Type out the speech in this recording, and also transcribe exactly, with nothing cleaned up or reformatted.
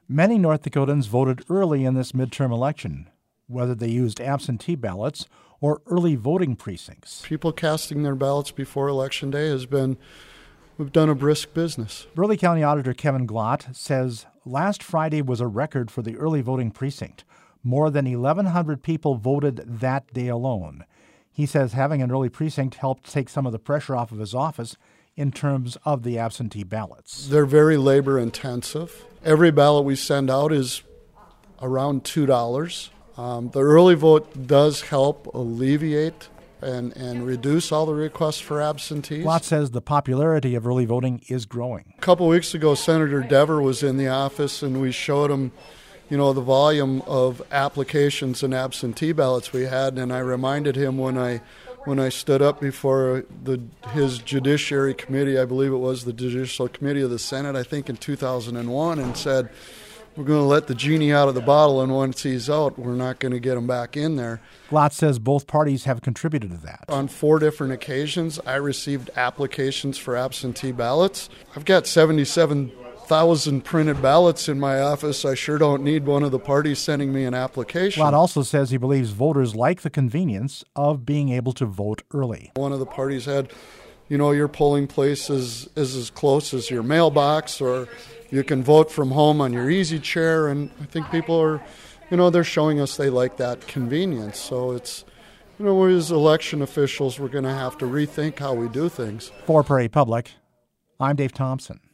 Many North Dakotans voted early in this midterm election, whether they used absentee ballots or early voting precincts. People casting their ballots before Election Day has been, we've done a brisk business. Burley County Auditor Kevin Glott says last Friday was a record for the early voting precinct. More than eleven hundred people voted that day alone. He says having an early precinct helped take some of the pressure off of his office in terms of the absentee ballots. They're very labor intensive. Every ballot we send out is around two dollars. Um, the early vote does help alleviate and, and reduce all the requests for absentees. Glott says the popularity of early voting is growing. A couple weeks ago, Senator Dever was in the office, and we showed him, you know, the volume of applications and absentee ballots we had, and I reminded him when I when I stood up before the his Judiciary Committee, I believe it was the Judicial Committee of the Senate, I think in two thousand one, and said, we're going to let the genie out of the bottle, and once he's out, we're not going to get him back in there. Glott says both parties have contributed to that. On four different occasions, I received applications for absentee ballots. I've got seventy-seven thousand printed ballots in my office. I sure don't need one of the parties sending me an application. Glott also says he believes voters like the convenience of being able to vote early. One of the parties had, you know, your polling place is, is as close as your mailbox, or you can vote from home on your easy chair, and I think people are, you know, they're showing us they like that convenience. So it's, you know, as election officials, we're going to have to rethink how we do things. For Prairie Public, I'm Dave Thompson.